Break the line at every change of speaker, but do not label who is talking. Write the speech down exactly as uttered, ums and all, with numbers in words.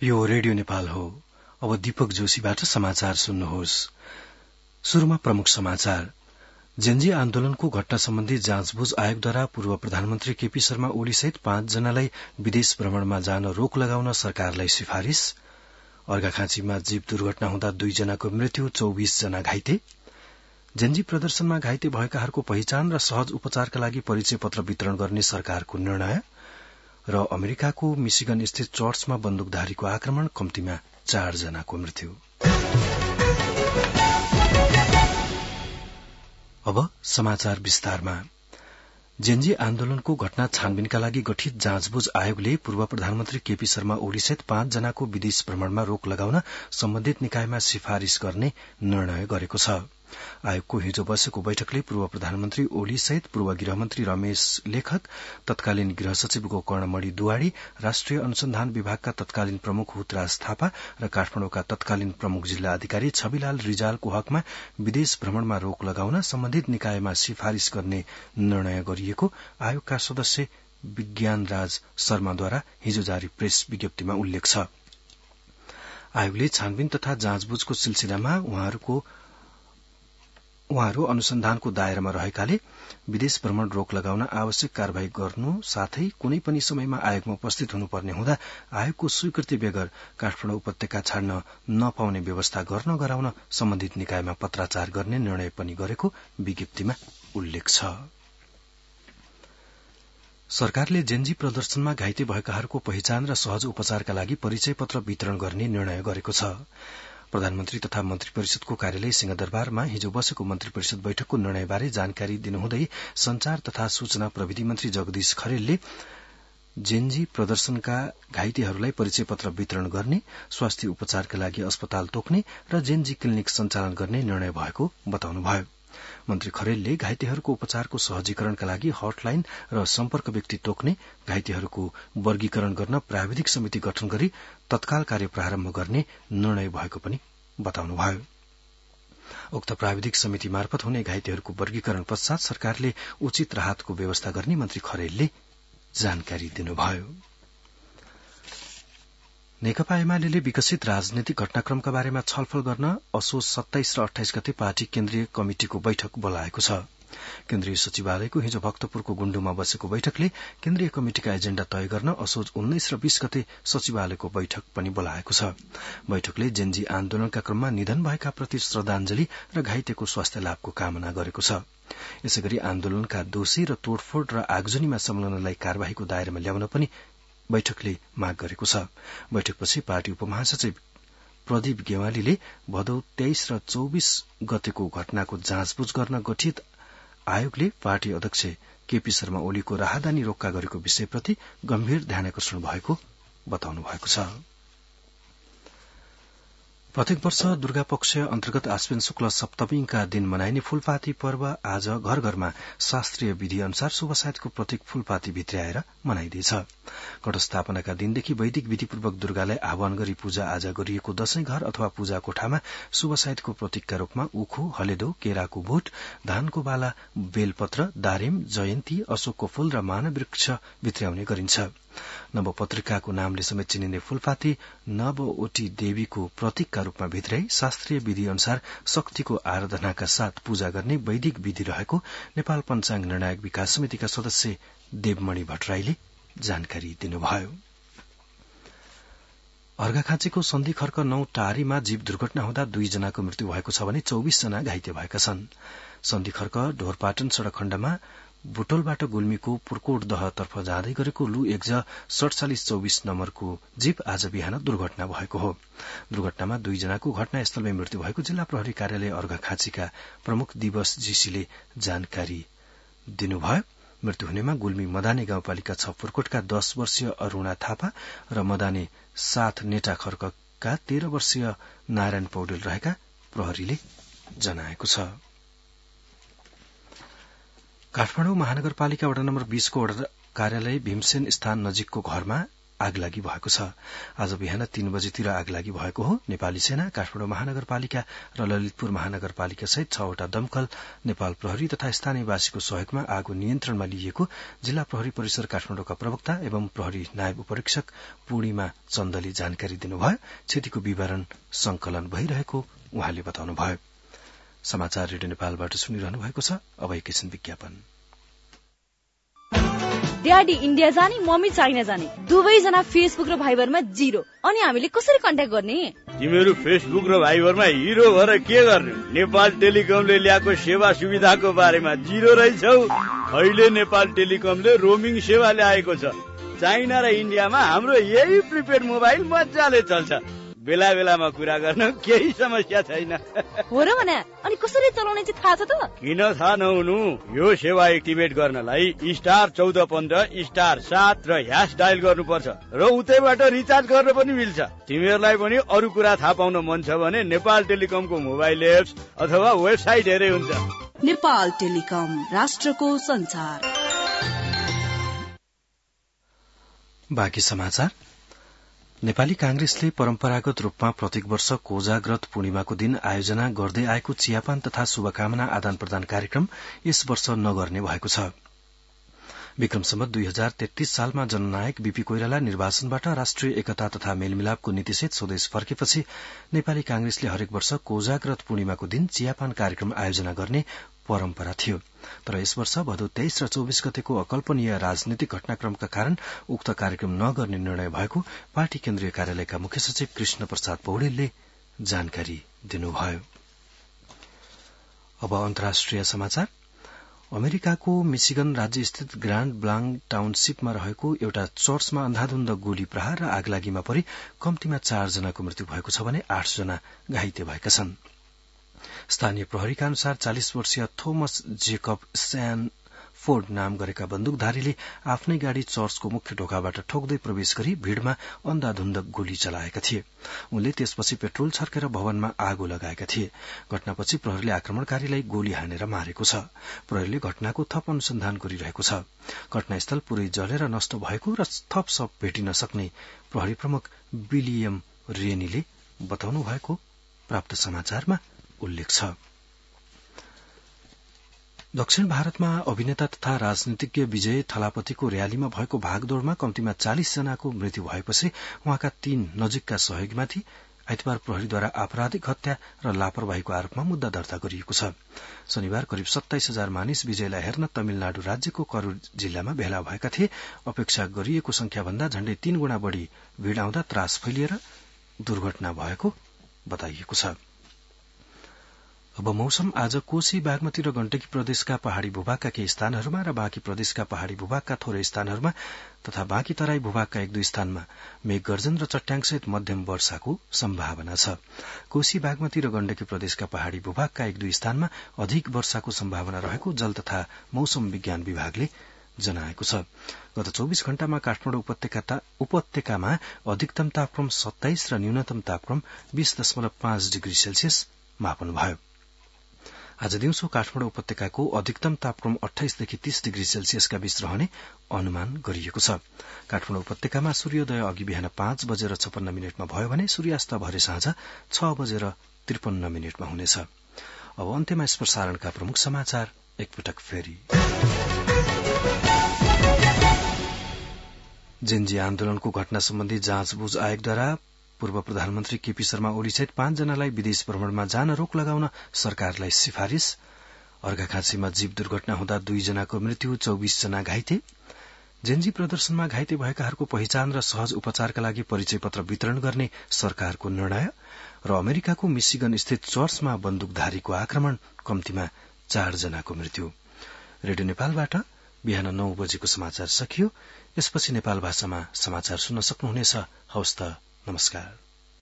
यो रेडियो नेपाल हो। अब दीपक जोशीबाट समाचार सुन्नुहोस्। शुरूमा प्रमुख समाचार। जेनजी आन्दोलनको घटना सम्बन्धी जाँचबुझ आयोगद्वारा पूर्व प्रधानमन्त्री केपी शर्मा ओली सहित पाँच जनालाई विदेश भ्रमणमा जान रोक लगाउन सरकारलाई सिफारिश। अर्घाखाँचीमा जीप दुर्घटना हुँदा दुईजनाको मृत्यु, चौबीस जना घाइते। जेनजी प्रदर्शनमा घाइते भएकाहरूको पहिचान र सहज उपचारका लागि परिचय पत्र वितरण गर्ने सरकारको निर्णय। र अमेरिकाको मिशिगन स्थित चर्चमा बन्दुकधारीको आक्रमण, कम्तीमा चार जनाको मृत्यु। अब समाचार विस्तारमा। जेनजी आन्दोलनको घटना छानबिनका लागि गठित जाँचबुझ आयोगले पूर्व प्रधानमन्त्री केपी शर्मा ओली सहित पाँच जनाको विदेश भ्रमणमा रोक लगाउन सम्बन्धित निकायमा सिफारिश गर्ने निर्णय गरेको छ। आयोगको हिजो बसेको बैठकले पूर्व प्रधानमन्त्री ओली सहित पूर्व गृहमन्त्री रमेश लेखक, तत्कालीन गृह सचिव गोकर्णमणि दुवाडी, राष्ट्रिय अनुसन्धान विभागका तत्कालीन प्रमुख हुतराज थापा र काठमाडौँका तत्कालीन प्रमुख जिल्ला अधिकारी छविलाल रिजालको हकमा विदेश भ्रमणमा रोक लगाउन सम्बन्धित निकायमा सिफारिश गर्ने निर्णय गरिएको आयोगका सदस्य विज्ञानराज शर्माद्वारा हिजो जारी प्रेस विज्ञप्तिमा उल्लेख छ। आयोगले छानबिन तथा जाँचबुझको सिलसिलामा उहाँहरूको उहाँहरू अनुसन्धानको दायरामा रहेकाले विदेश भ्रमण रोक लगाउन आवश्यक कार्यवाही गर्नु साथै कुनै पनि समयमा आयोगमा उपस्थित हुनुपर्ने हुँदा आयोगको स्वीकृति बेगर काठमाडौँ उपत्यका छाड्न नपाउने व्यवस्था गर्न गराउन सम्बन्धित निकायमा पत्राचार गर्ने निर्णय पनि गरेको विज्ञप्तिमा उल्लेख छ। सरकारले जेनजी प्रदर्शनमा घाइते भएकाहरूको पहिचान र सहज उपचारका लागि परिचय पत्र वितरण गर्ने निर्णय गरेको छ। प्रधानमन्त्री तथा मन्त्री परिषदको कार्यालय सिंहदरबारमा हिजो बसेको मन्त्री परिषद बैठकको निर्णयबारे जानकारी दिनुहुँदै संचार तथा सूचना प्रविधि मन्त्री जगदीश खरेलले जेनजी प्रदर्शनका घाइतेहरूलाई परिचय पत्र वितरण गर्ने, स्वास्थ्य उपचारका लागि अस्पताल तोक्ने र जेनजी क्लिनिक सञ्चालन गर्ने निर्णय भएको बताउनुभयो। मन्त्री खरेलले घाइतेहरूको उपचारको सहजीकरणका लागि हटलाइन र सम्पर्क व्यक्ति तोक्ने, घाइतेहरूको वर्गीकरण गर्न प्राविधिक समिति गठन गरी तत्काल कार्य प्रारम्भ गर्ने निर्णय भएको पनि बताउनुभयो। उक्त प्राविधिक समिति मार्फत हुने घाइतेहरूको वर्गीकरण पश्चात सरकारले उचित राहतको व्यवस्था गर्ने मन्त्री खरेलले जानकारी दिनुभयो। नेकपा एमाले विकसित राजनैतिक घटनाक्रमका बारेमा छलफल गर्न असोज सत्ताइस र अठाइस गते पार्टी केन्द्रीय कमिटिको बैठक बोलाएको छ। केन्द्रीय सचिवालयको हिजो भक्तपुरको गुण्डुमा बसेको बैठकले केन्द्रीय कमिटिका एजेण्डा तय गर्न असोज उन्नाइस र बीस गते सचिवालयको बैठक पनि बोलाएको छ। बैठकले जेनजी आन्दोलनका क्रममा निधन भएका प्रति श्रद्धाञ्जली र घाइतेको स्वास्थ्य लाभको कामना गरेको छ। यसैगरी आन्दोलनका दोषी र तोडफोड़ र आगजनीमा संलग्नलाई कार्यवाहीको दायरामा ल्याउन पनि बैठकले माग गरेको छ। बैठकपछि पार्टी उपमहासचिव प्रदीप गेवालीले भदौ तेइस र चौबीस गतेको घटनाको जाँचबुझ गर्न गठित आयोगले पार्टी अध्यक्ष केपी शर्मा ओलीको राहदानी रोक्का गरेको विषयप्रति गम्भीर ध्यानाकर्षण भएको बताउनु भएको छ। प्रत्येक वर्ष दुर्गा पक्ष अन्तर्गत आश्विन शुक्ल सप्तमीका दिन मनाइने फूलपाती पर्व आज घर घरमा शास्त्रीय विधि अनुसार शुभ सायतको प्रतीक फूलपाती भित्र्याएर मनाइँदैछ। घटस्थापनाका दिनदेखि वैदिक विधिपूर्वक दुर्गालाई आह्वान गरी पूजा आजा गरिएको दशैं घर अथवा पूजा कोठामा शुभ सायतको प्रतीकका रूपमा उखु, हलेदो, केराको बोट, धानको बाला, बेलपत्र, दारिम, जयन्ती, अशोकको फूल र मानव वृक्ष भित्र्याउने गरिन्छ। नवपत्रिकाको नामले समेत चिनिने फूलपाती नवओटी देवीको प्रतीकका रूपमा भित्र्याई शास्त्रीय विधि अनुसार शक्तिको आराधनाका साथ पूजा गर्ने वैदिक विधि रहेको नेपाल पञ्चाङ्ग निर्णायक विकास समितिका सदस्य देवमणि भट्टराईले जानकारी दिनुभयो। अर्घाखाँचीको सन्धि खर्क नौ टारीमा जीप दुर्घटना हुँदा दुईजनाको मृत्यु भएको छ भने चौबीस जना घाइते भएका छन्। सन्धि खर्क ढोरपाटन सड़क खण्डमा बुटोलबाट गुल्मीको पुर्कोट दहतर्फ जाँदै गरेको लु एक्ज सड़चालिस चौबीस नम्बरको जीप आज बिहान दुर्घटना भएको हो। दुर्घटनामा दुईजनाको घटनास्थलमै मृत्यु भएको जिल्ला प्रहरी कार्यालय अर्घाखाँचीका प्रमुख दिवस जीसीले जानकारी दिनुभयो। मृत्यु हुनेमा गुल्मी मदाने गाउँपालिका छ पुर्कोटका दश वर्षीय अरूणा थापा र मदाने साथ नेटा खर्कका तेह्र वर्षीय नारायण पौडेल रहेका प्रहरीले जनाएको छ। काठमाडौँ महानगरपालिका वडा नम्बर बीसको वडा कार्यालय भीमसेन स्थान नजिकको घरमा आगलागी भएको छ। आज बिहान तीन बजेतिर आगलागी भएको हो। नेपाली सेना, काठमाडौँ महानगरपालिका र ललितपुर महानगरपालिका सहित छवटा दमकल, नेपाल प्रहरी तथा स्थानीयवासीको सहयोगमा आगो नियन्त्रणमा लिइएको जिल्ला प्रहरी परिसर काठमाडौँका प्रवक्ता एवं प्रहरी नायब उपरीक्षक पूर्णिमा चन्दले जानकारी दिनुभयो। क्षतिको विवरण संकलन भइरहेको उहाँले बताउनुभयो। समाचार रेडियो नेपालबाट सुनिरहनु भएको छ। अब एकैछिन विज्ञापन।
ड्याडी इन्डिया जाने, मम्मी चाइना जाने, दुवैजना फेसबुक र भाइबरमा जिरो। अनि हामीले कसरी कन्ट्याक्ट गर्ने?
तिमीहरू फेसबुक र भाइबरमा हिरो भएर के गर्ने? नेपाल टेलिकमले ल्याएको सेवा सुविधाको बारेमा जिरो रहेछौ। अहिले नेपाल टेलिकमले रोमिङ सेवा ल्याएको छ। चाइना र इन्डियामा हाम्रो यही प्रिपेड मोबाइल मजाले चल्छ। बेला बेलामा कुरा गर्न केही समस्या छैन।
हो र भने अनि कसरी चलाउने चाहिँ थाहा छ त?
किन थाहा नहुनु? यो सेवा एक्टिभेट गर्नलाई स्टार चौध पन्ध्र स्टार सात र ह्यास डायल गर्नुपर्छ र उतैबाट रिचार्ज गर्न पनि मिल्छ। तिमीहरूलाई पनि अरू कुरा थाहा पाउन मन छ भने नेपाल टेलिकमको मोबाइल एप्स अथवा वेबसाइट हेरे हुन्छ।
नेपाल टेलिकम, राष्ट्रको संचार।
बाँकी समाचार। नेपाली कांग्रेसले परम्परागत रूपमा प्रत्येक वर्ष कोजाग्रत पूर्णिमाको दिन आयोजना गर्दै आएको चियापान तथा शुभकामना आदान प्रदान कार्यक्रम यस वर्ष नगर्ने भएको छ। विक्रम सम्वत दुई हजार तेत्तीस सालमा जननायक बीपी कोइराला निर्वाचनबाट राष्ट्रिय एकता तथा मेलमिलापको नीतिसहित स्वदेश फर्केपछि नेपाली कांग्रेसले हरेक वर्ष कोजाग्रत पूर्णिमाको दिन चियापान कार्यक्रम आयोजना गर्ने परम्परा थियो। तर यस वर्ष भदौ तेइस र चौबिस गतेको अकल्पनीय राजनीतिक घटनाक्रमका कारण उक्त कार्यक्रम नगर्ने निर्णय भएको पार्टी केन्द्रीय कार्यालयका मुख्य सचिव कृष्ण प्रसाद पौडेलले जानकारी दिनुभयो। अब अन्तर्राष्ट्रिय समाचार। अमेरिकाको मिशिगन राज्य स्थित ग्रान्ड ब्लाङ्क टाउनशिपमा रहेको एउटा चर्चमा अन्धाधुन्द गोली प्रहार र आगलागीमा परि कम्तीमा चार जनाको मृत्यु भएको छ भने आठ जना घाइते भएका छन्। स्थानीय प्रहरीका अनुसार चालिस वर्षीय थोमस जेकब स्यानफोर्ड नाम गरेका बन्दुकधारीले आफ्नै गाड़ी चर्चको मुख्य ढोकाबाट ठोक्दै प्रवेश गरी भीड़मा अन्धाधुन्द गोली चलाएका थिए। उनले त्यसपछि पेट्रोल छर्केर भवनमा आगो लगाएका थिए। घटनापछि प्रहरीले आक्रमणकारीलाई गोली हानेर मारेको छ। प्रहरीले घटनाको थप अनुसन्धान गरिरहेको छ। घटनास्थल पूरै जलेर नष्ट भएको र थप शव भेटिन सक्ने प्रहरी प्रमुख विलियम रेनीले बताउनु भएको प्राप्त समाचारमा उल्लेख छ। दक्षिण भारतमा अभिनेता तथा राजनीतिज्ञ विजय थलापतिको र्यालीमा भएको भागदौड़मा कम्तीमा चालिस जनाको मृत्यु भएपछि उहाँका तीन नजिकका सहयोगीमाथि आइतबार प्रहरीद्वारा आपराधिक हत्या र लापरवाहीको आरोपमा मुद्दा दर्ता गरिएको छ। शनिबार करिब सत्ताइस हजार मानिस विजयलाई हेर्न तमिलनाडु राज्यको करूर जिल्लामा भेला भएका थिए। अपेक्षा गरिएको संख्याभन्दा झण्डै तीन गुणा बढ़ी भीड़ आउँदा त्रास फैलिएर दुर्घटना भएको बताइएको छ। अब मौसम। आज कोशी, बागमती र गण्डकी प्रदेशका पहाड़ी भूभागका केही स्थानहरूमा र बाँकी प्रदेशका पहाड़ी भूभागका थोरै स्थानहरूमा तथा बाँकी तराई भूभागका एक दुई स्थानमा मेघगर्जन र चट्याङसहित मध्यम वर्षाको सम्भावना छ। कोशी, बागमती र गण्डकी प्रदेशका पहाड़ी भूभागका एक दुई स्थानमा अधिक वर्षाको सम्भावना रहेको जल तथा मौसम विज्ञान विभागले जनाएको छ। गत चौबीस घण्टामा काठमाडौँ उपत्यका उपत्यकामा अधिकतम तापक्रम सत्ताइस र न्यूनतम तापक्रम बीस दशमलव पाँच डिग्री सेल्सियस मापन भयो। आज दिउँसो काठमाडौँ उपत्यकाको अधिकतम तापक्रम अठाइसदेखि तीस डिग्री सेल्सियसका बीच रहने अनुमान गरिएको छ। काठमाडौँ उपत्यकामा सूर्योदय अघि बिहान पाँच बजेर छपन्न मिनटमा भयो भने सूर्यास्त भरे साँझ छ बजेर त्रिपन्न मिनटमा हुनेछ। अब अन्त्यमा यस प्रसारणका प्रमुख समाचार एकपटक फेरि। जेनजी आन्दोलनको घटना सम्बन्धी जाँचबुझ आयोगद्वारा पूर्व प्रधानमन्त्री केपी शर्मा ओलीसहित पाँच जनालाई विदेश भ्रमणमा जान रोक लगाउन सरकारलाई सिफारिश। अर्घाखाँचीमा जीव दुर्घटना हुँदा दुई जनाको मृत्यु, चौबीस जना घाइते। जेनजी प्रदर्शनमा घाइते भएकाहरूको पहिचान र सहज उपचारका लागि परिचय पत्र वितरण गर्ने सरकारको निर्णय र अमेरिकाको मिशिगन स्थित चर्चमा बन्दुकधारीको आक्रमण, कम्तीमा चार जनाको मृत्यु। रेडियो नेपालबाट बिहान नौ बजेको समाचार सकियो। यसपछि नेपाल भाषामा समाचार सुन्न सक्नुहुनेछ। हवस् त, नमस्कार।